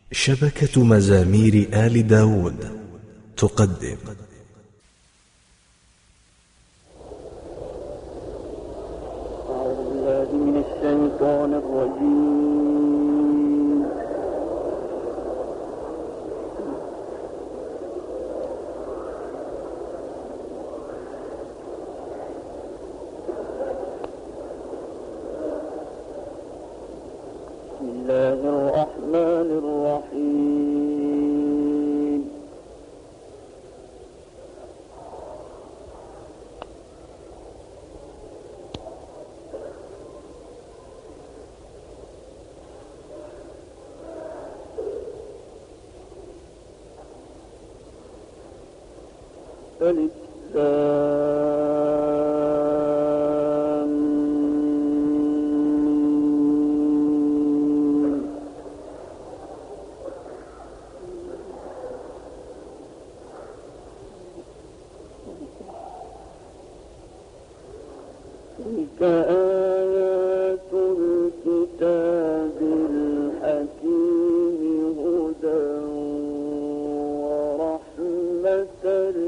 شبكة مزامير آل داود تقدم أعوذ بالله من الشيطان الرجيم. بسم الله الرحمن الرحيم. ألف لام ميم. تلك آيات الكتاب الحكيم هدى ورحمة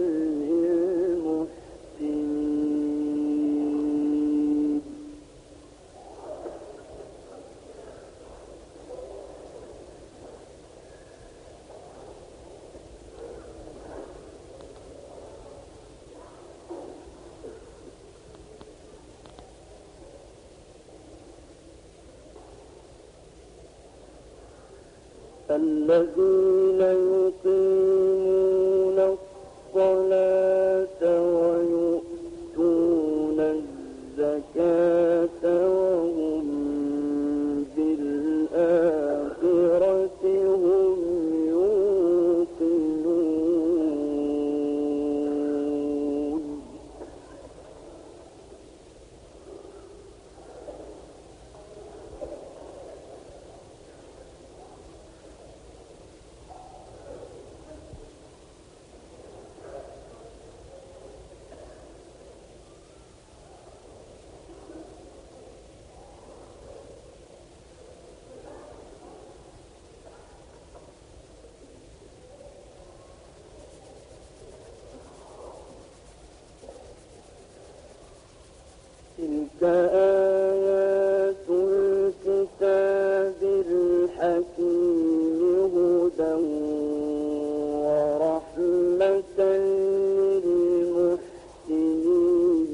للمحسنين. الذين يقيمون الصلاة ويؤتون الزكاة وهم بالآخرة هم يوقنون. تلك آيات الكتاب الحكيم هدى ورحمة للمحسنين.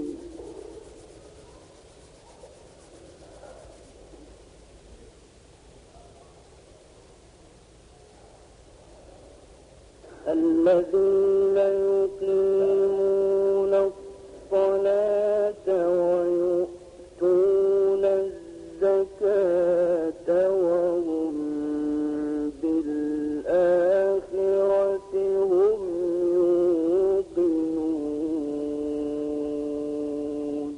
الذين يقيمون الصلاة ويؤتون الزكاة وهم بالآخرة هم يوقنون.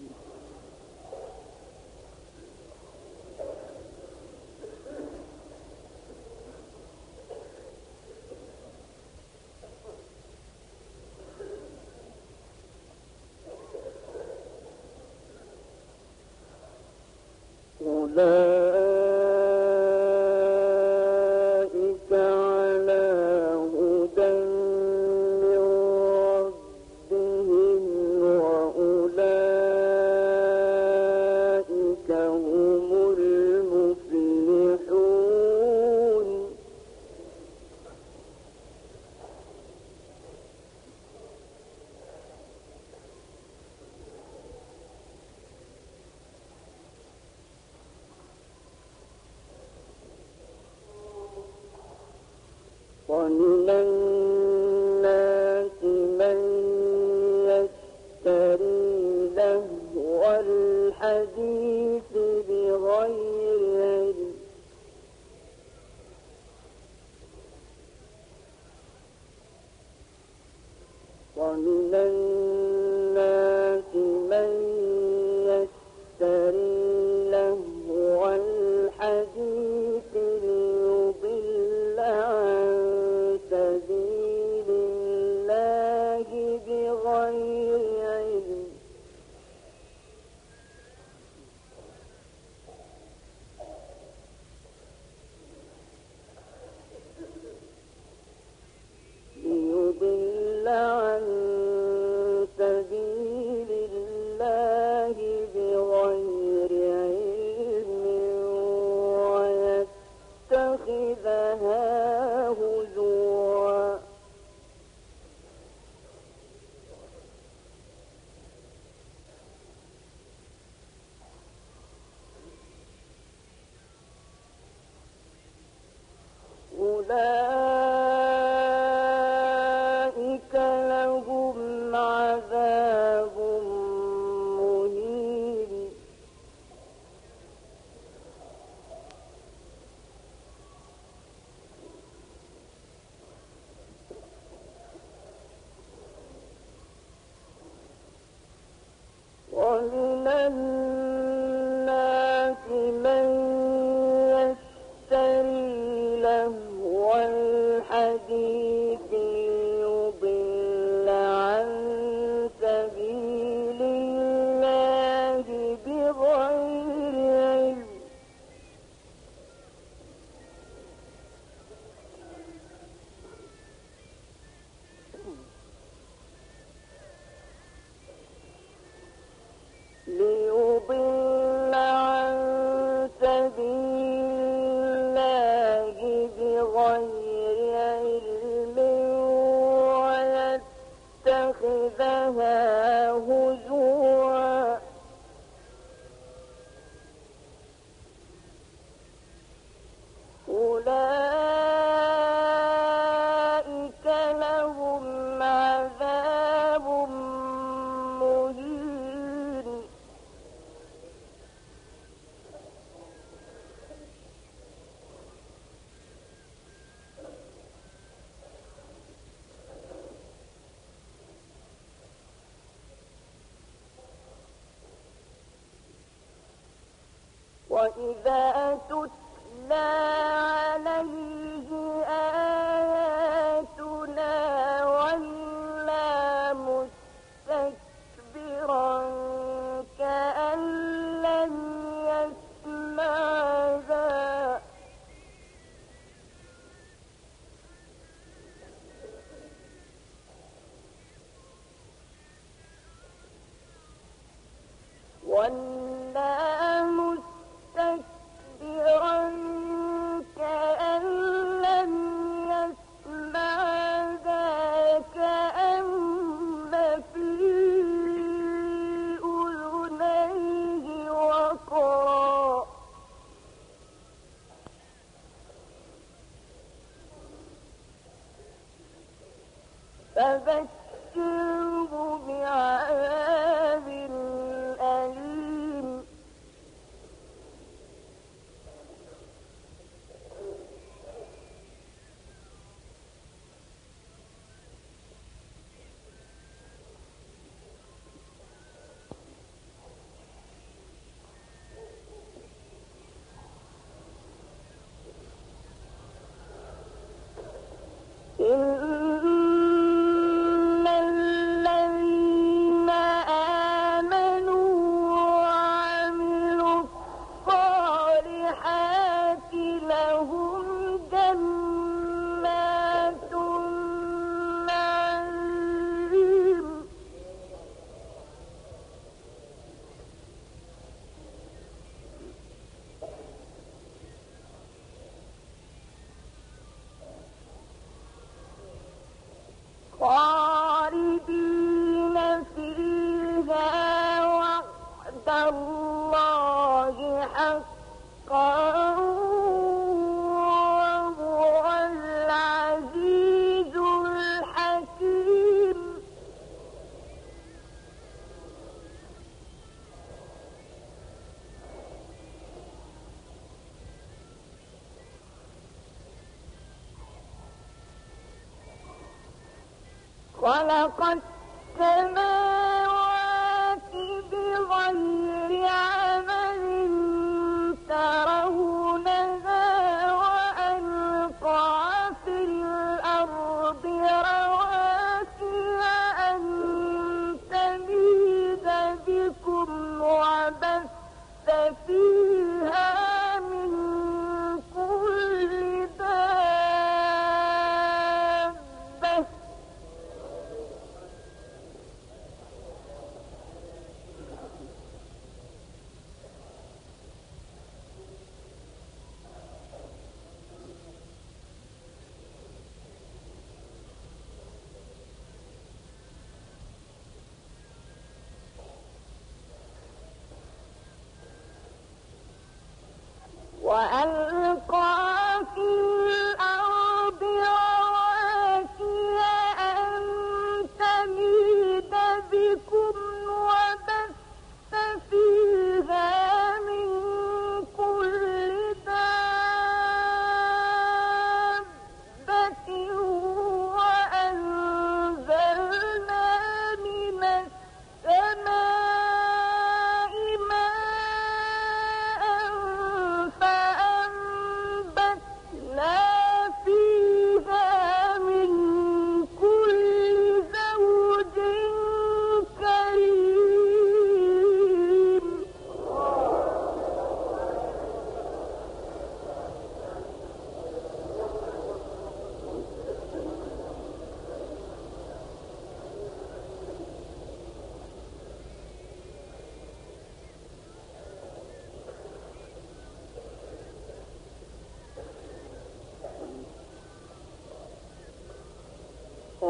أولئك على هدى من ربهم وأولئك هم المفلحون. ومن الناس من يشتري لهو الحديث بغير علم. ومن الناس من يشتري لهو الحديث ليضل عن سبيل الله بغير علم. واتخذها هزوا أولئك لهم عذاب مهين ومن الناس من يشتري لهو الحديث ليضل عن سبيل الله بغير علم ليضل عن سبيل الله بغير علم ويتخذها هزوا أولئك لهم عذاب مهين وإذا تتلى عليه آياتنا ولى مستكبرا كأن لم يسمعها ولا مستكبرا كأن لم يسمعها كأن في أذنيه وقرا فبشره بعذاب أليم إن الذين آمنوا وعملوا الصالحات لهم جنات النعيم خالدين فيها وعد الله حقا وهو العزيز الحكيم خلق السماوات بغير عمل ترونها وألقى في الأرض رواسي أن تميد بكم وبث فيها من كل دابة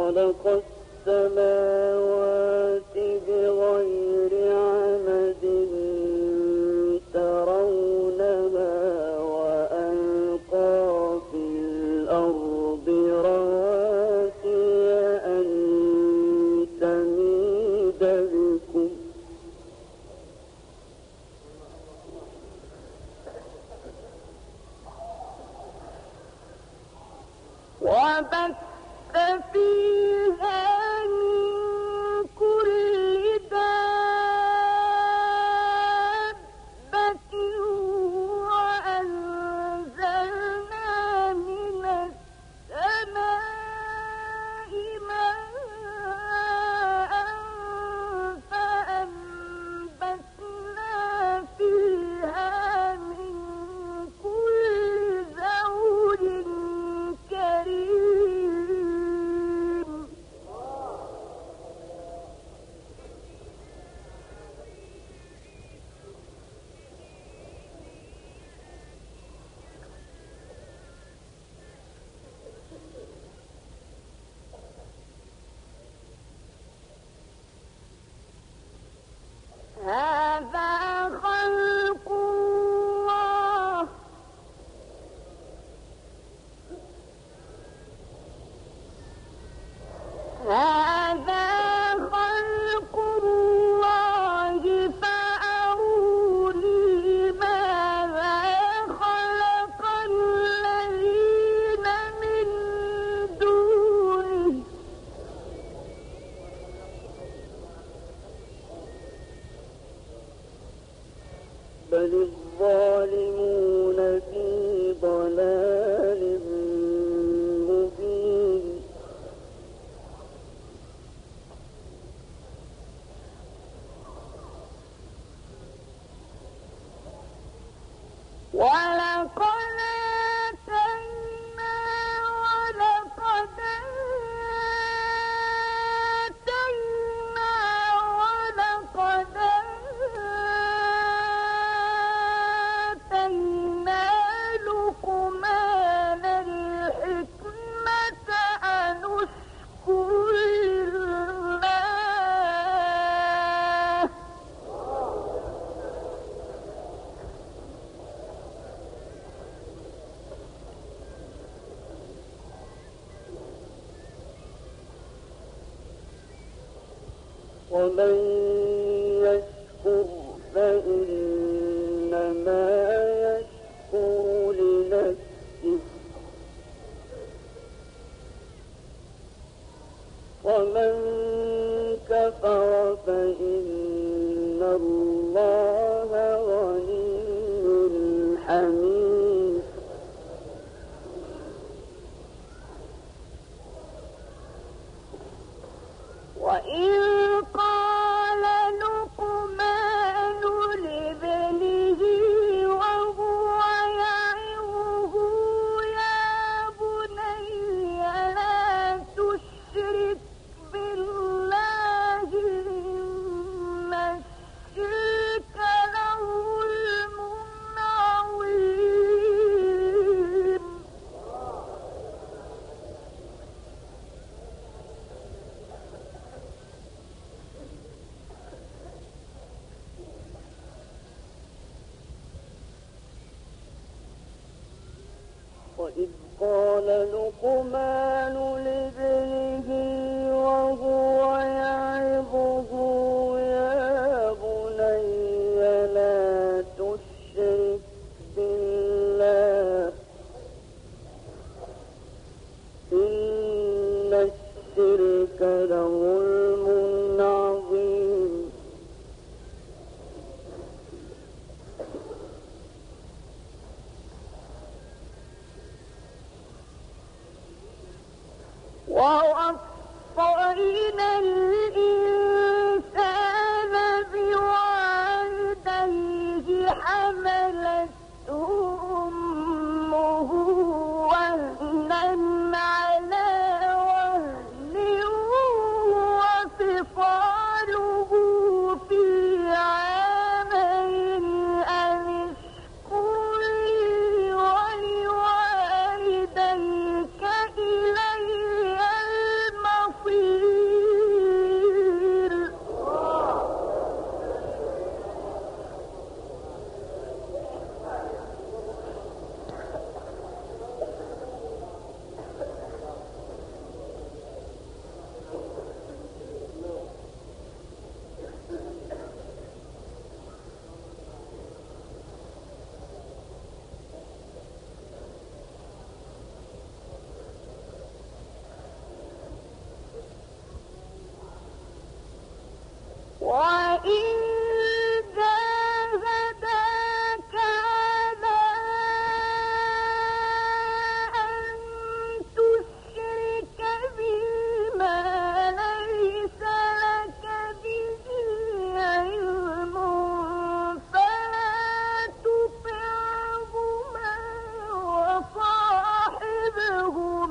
خلق السماوات بغير عمد ترونها وألقى في الأرض رواسي أن تميد بكم وبث فيها من كل دابة وأنزلنا من السماء ماء فأنبتنا فيها من كل زوج كريم هذا خلق الله هذا خلق الله فأروني ماذا خلق الذين من دونه بل الظالمون في ضلال مبين ولقد آتينا ولقد آتينا لقمان الحكمة أن اشكر لله ومن يشكر فإنما يشكر لنفسه ومن كفر فإن الله غني حميد وإذ قال لقمان لابنه وهو يعظه يا بني لا تشرك بالله إن الشرك لظلم عظيم وإذ قال لقمان لابنه وهو يعظه يا بني لا تشرك بالله إن الشرك لظلم عظيم ووصينا الإنسان بوالديه حملته أمه وهنا على وهن وفصاله في عامين أن اشكر لي ولوالديك إلي المصير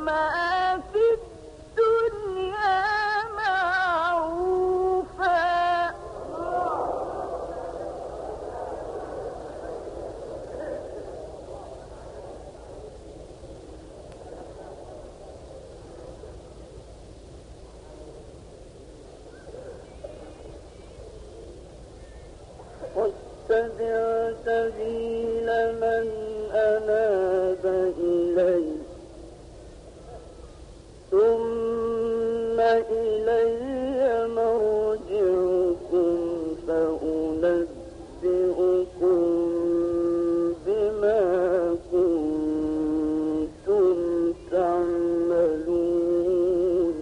ما في الدنيا معروفا واتبع سبيل من أناب إلي ثم إلي مرجعكم فأنبئكم بما كنتم تعملون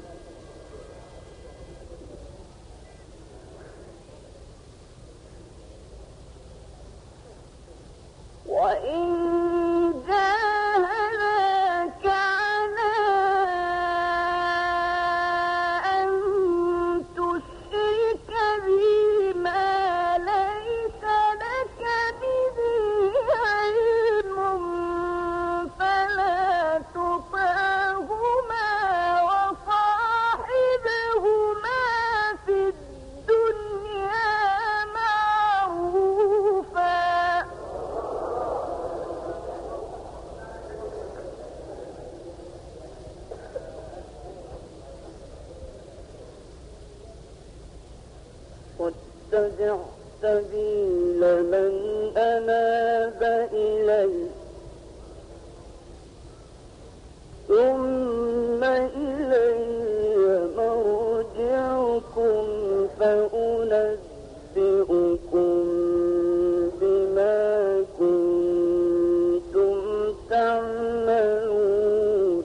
وإن جاهداك على أن تشرك بي ما ليس لك به علم فلا تطعهما وصاحبهما في الدنيا معروفا واتبع سبيل من أناب إلي ثم إلي مرجعكم فأنبئكم بما كنتم تعملون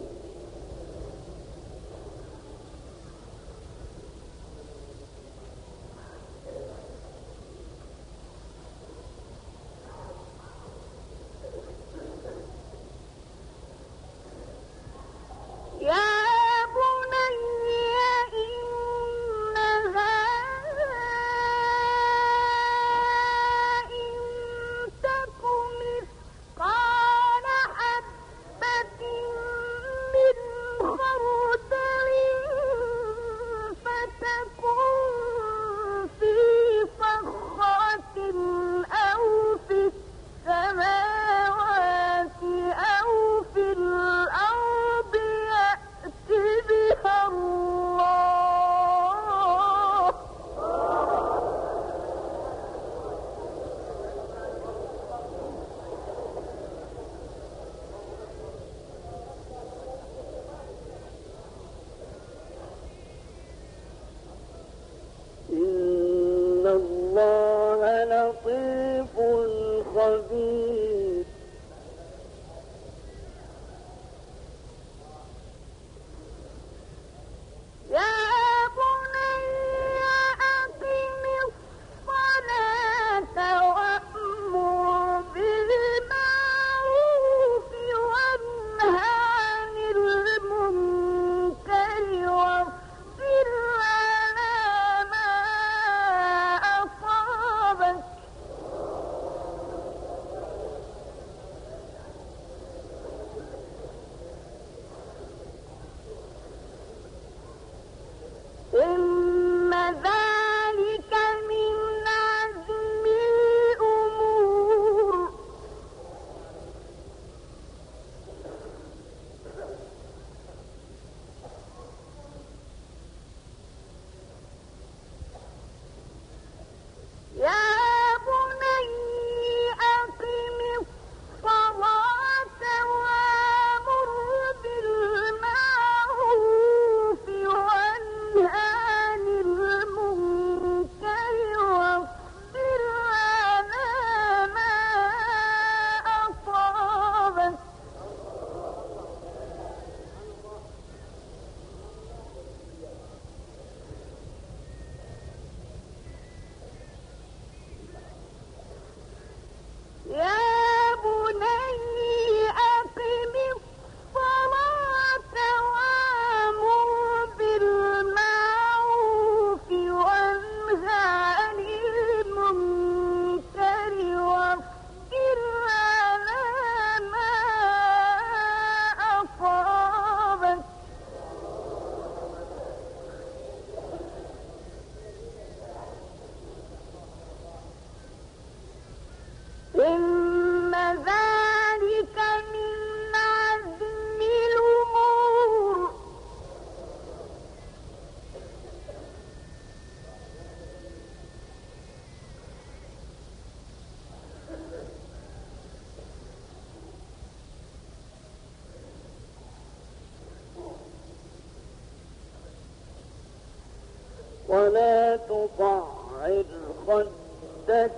ولا تصعر خدك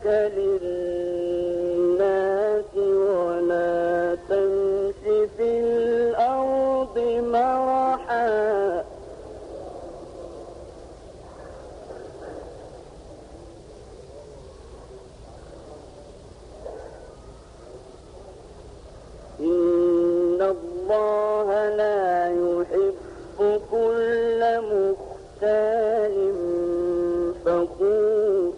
للناس ولا تمش في الأرض مرحا إن الله لا يحب كل مختال فخور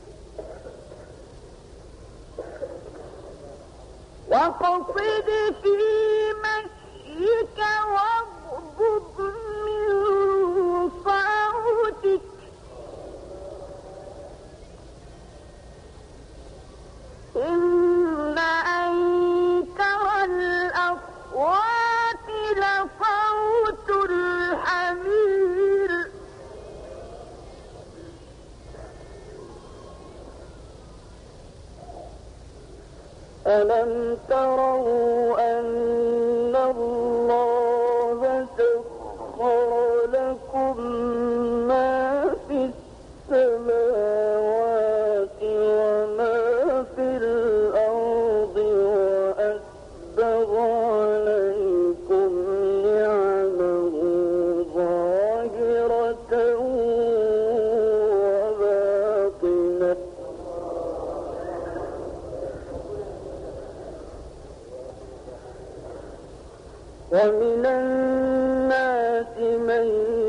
وقصد في مشيك واغضض من صوتك إن أنكر الأصوات لصوت الحمير ألم تروا أن الله سخر لكم ما في السماوات وما في الأرض وأسبغ عليكم نعمه ظاهرة وباطنة ومن الناس من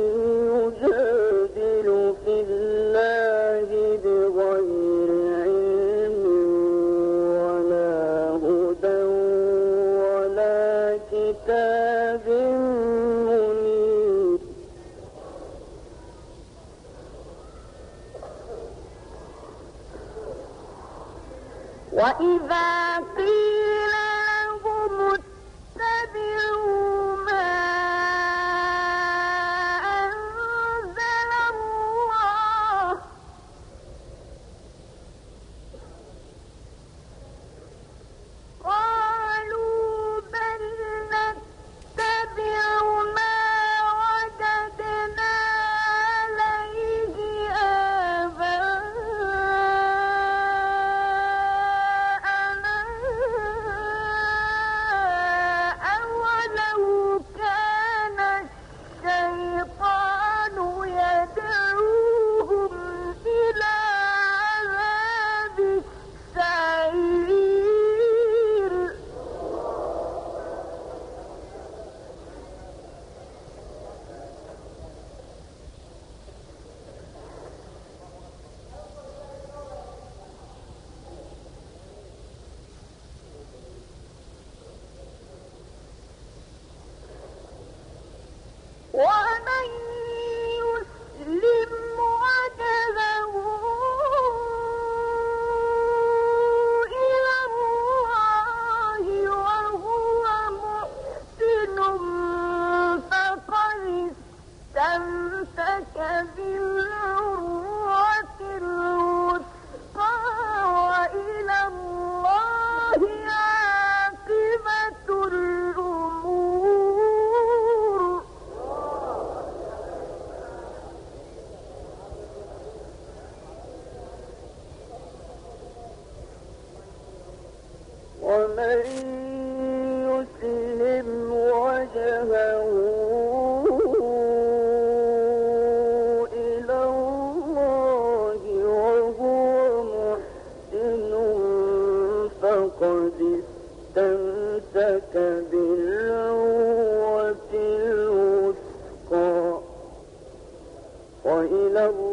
يجادل في الله بغير علم ولا هدى ولا كتاب منير وإذا قيل لهم اتبعوا ما أنزل الله قالوا بل نتبع ما وجدنا عليه آباءنا أولو كان الشيطان يدعوهم إلى عذاب السعير ومن يسلم وجهه إلى الله وهو محسن فقد استمسك بالعروة الوثقى وإلى الله عاقبة الأمور ومن يسلم وجهه إلى الله وهو محسن فقد استمسك بالعروة الوثقى وإلى الله